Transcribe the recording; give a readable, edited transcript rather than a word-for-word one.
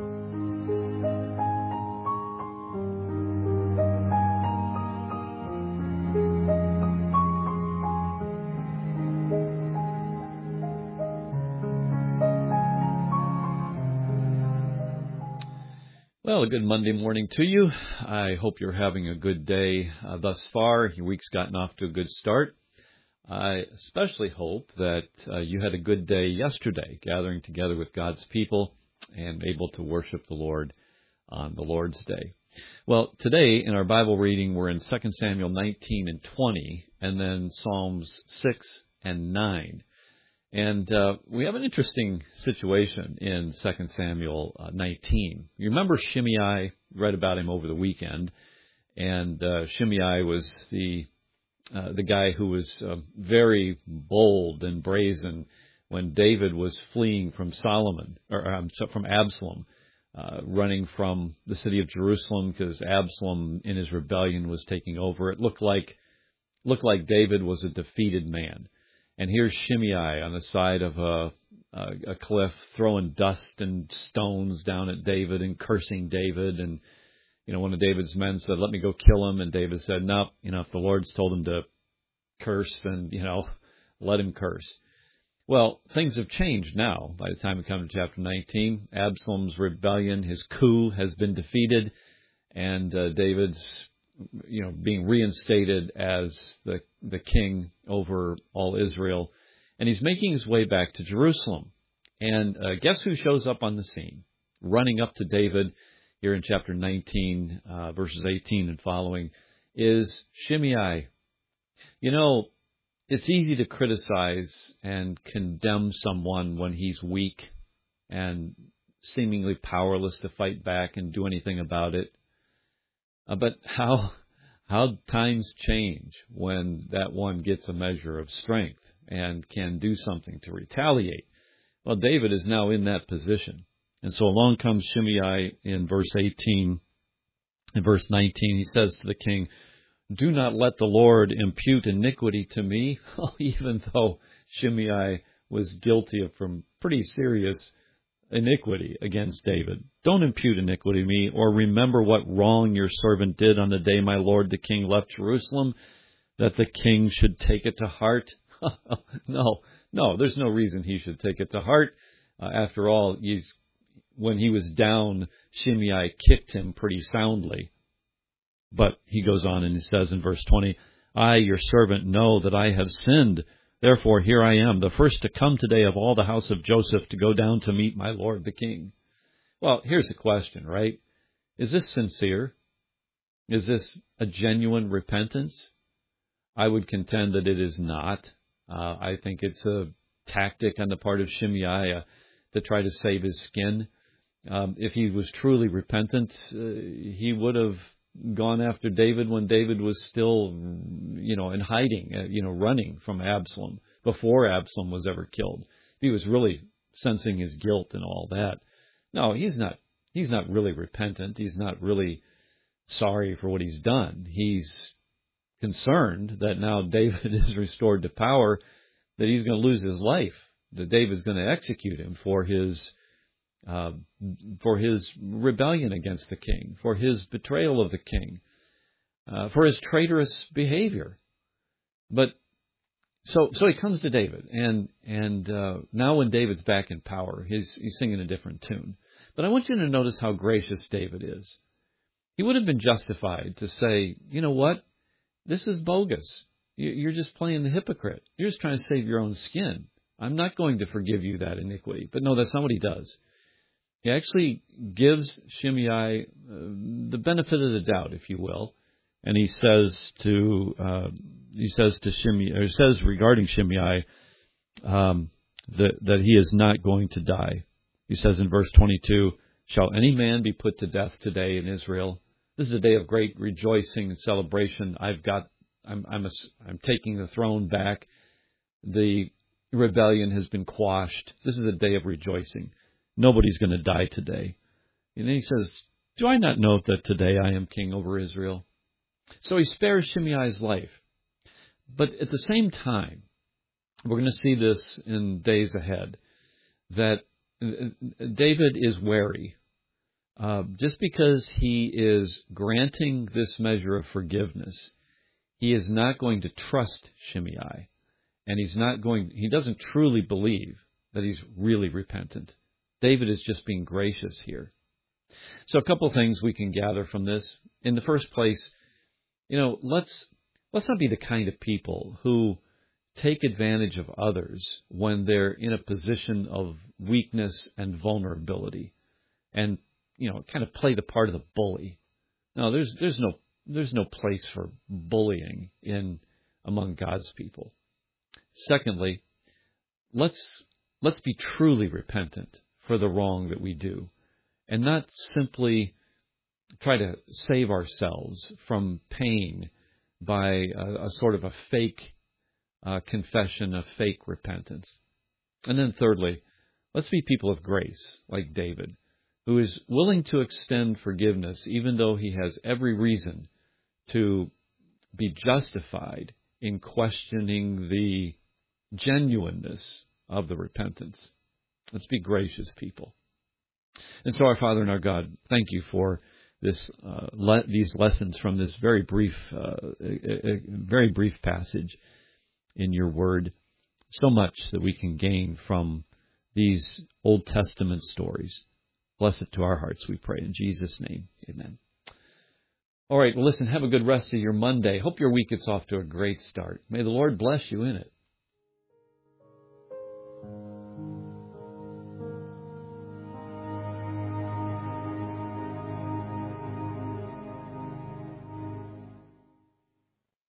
Well, a good Monday morning to you. I hope you're having a good day thus far. Your week's gotten off to a good start. I especially hope that you had a good day yesterday, gathering together with God's people and able to worship the Lord on the Lord's Day. Well, today in our Bible reading, we're in 2 Samuel 19 and 20, and then Psalms 6 and 9. And we have an interesting situation in 2 Samuel 19. You remember Shimei? Read about him over the weekend. And Shimei was the guy who was very bold and brazen when David was fleeing from from Absalom, running from the city of Jerusalem because Absalom in his rebellion was taking over. It looked like David was a defeated man. And here's Shimei on the side of a cliff throwing dust and stones down at David and cursing David. And, one of David's men said, "Let me go kill him." And David said, "No, if the Lord's told him to curse, then, let him curse." Well, things have changed now by the time we come to chapter 19. Absalom's rebellion, his coup, has been defeated. And David's being reinstated as the king over all Israel. And he's making his way back to Jerusalem. And guess who shows up on the scene, running up to David here in chapter 19, verses 18 and following, is Shimei. It's easy to criticize and condemn someone when he's weak and seemingly powerless to fight back and do anything about it. But how times change when that one gets a measure of strength and can do something to retaliate. Well, David is now in that position. And so along comes Shimei in verse 18. In verse 19, he says to the king, "Do not let the Lord impute iniquity to me," even though Shimei was guilty of some pretty serious iniquity against David. "Don't impute iniquity to me, or remember what wrong your servant did on the day my lord the king left Jerusalem, that the king should take it to heart." No, there's no reason he should take it to heart. After all, when he was down, Shimei kicked him pretty soundly. But he goes on and he says in verse 20, "I, your servant, know that I have sinned. Therefore, here I am, the first to come today of all the house of Joseph to go down to meet my lord the king." Well, here's the question, right? Is this sincere? Is this a genuine repentance? I would contend that it is not. I think it's a tactic on the part of Shimei to try to save his skin. If he was truly repentant, he would have gone after David when David was still, in hiding, running from Absalom before Absalom was ever killed. He was really sensing his guilt and all that. No, he's not really repentant. He's not really sorry for what he's done. He's concerned that now David is restored to power, that he's going to lose his life, that David's going to execute him for his rebellion against the king, for his betrayal of the king, for his traitorous behavior. But so he comes to David, and now when David's back in power, he's singing a different tune. But I want you to notice how gracious David is. He would have been justified to say, "You know what? This is bogus. You're just playing the hypocrite. You're just trying to save your own skin. I'm not going to forgive you that iniquity." But no, that's not what he does. He actually gives Shimei the benefit of the doubt, if you will, and he says regarding Shimei that he is not going to die. He says in verse 22, "Shall any man be put to death today in Israel? This is a day of great rejoicing and celebration. I'm taking the throne back. The rebellion has been quashed. This is a day of rejoicing. Nobody's going to die today." And then he says, "Do I not know that today I am king over Israel?" So he spares Shimei's life. But at the same time, we're going to see this in days ahead, that David is wary just because he is granting this measure of forgiveness, he is not going to trust Shimei, and he doesn't truly believe that he's really repentant. David is just being gracious here. So a couple of things we can gather from this. In the first place, let's not be the kind of people who take advantage of others when they're in a position of weakness and vulnerability, and kind of play the part of the bully. No, there's no place for bullying among God's people. Secondly, let's be truly repentant for the wrong that we do, and not simply try to save ourselves from pain by a sort of a fake confession, a fake repentance. And then thirdly, let's be people of grace, like David, who is willing to extend forgiveness even though he has every reason to be justified in questioning the genuineness of the repentance. Let's be gracious people. And so, our Father and our God, thank you for these lessons from this very brief passage in your Word. So much that we can gain from these Old Testament stories. Bless it to our hearts, we pray. In Jesus' name, amen. All right, well, listen, have a good rest of your Monday. Hope your week gets off to a great start. May the Lord bless you in it.